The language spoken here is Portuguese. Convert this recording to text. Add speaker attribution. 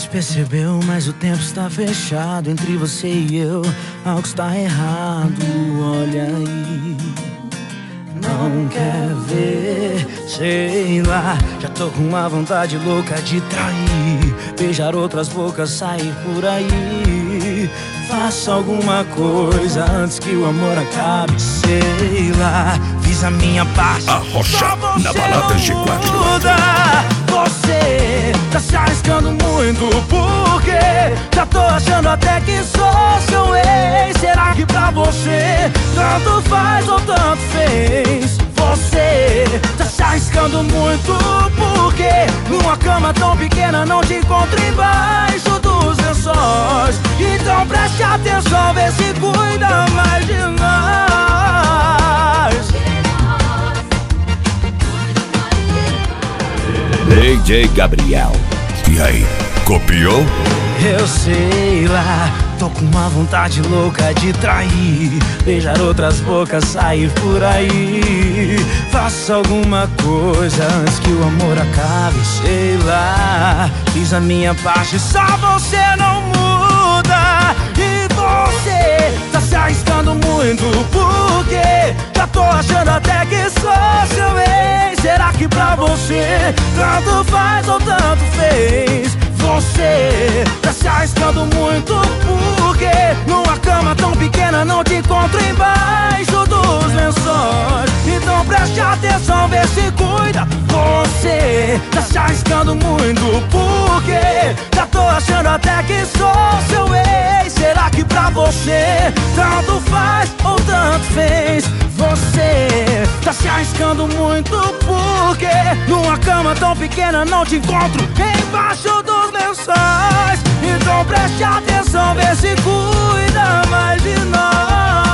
Speaker 1: gente percebeu, mas o tempo está fechado entre você e eu. Algo está errado, olha aí. Não quer ver, sei lá. Já tô com uma vontade louca de trair, beijar outras bocas, sair por aí. Faça alguma coisa antes que o amor acabe, sei lá. Fiz a minha parte,
Speaker 2: A Rocha, na balada G4.
Speaker 1: Você tá se arriscando muito, porque já tô achando até que sou seu ex. Será que pra você tanto faz ou tanto fez? Você tá se arriscando muito, porque numa cama tão pequena não te encontro embaixo dos lençóis. Então preste atenção, vê se cuida mais de nós.
Speaker 2: DJ Gabriel. E aí, copiou?
Speaker 1: Eu sei lá, tô com uma vontade louca de trair, beijar outras bocas, sair por aí. Faça alguma coisa antes que o amor acabe, sei lá. Fiz a minha parte, só você não muda. E você tá se arriscando muito, porque já tô achando até que sou seu ex. Será que pra você tanto faz ou tanto fez? Você tá se arriscando muito, porque numa cama tão pequena não te encontro embaixo dos lençóis. Então preste atenção, vê se cuida. Você tá se arriscando muito, porque já tô achando até que sou seu ex. Será que pra você tanto faz ou tanto fez? Você tá se arriscando muito, porque numa cama tão pequena não te encontro embaixo dos lençóis. Então preste atenção, vê se cuida mais de nós.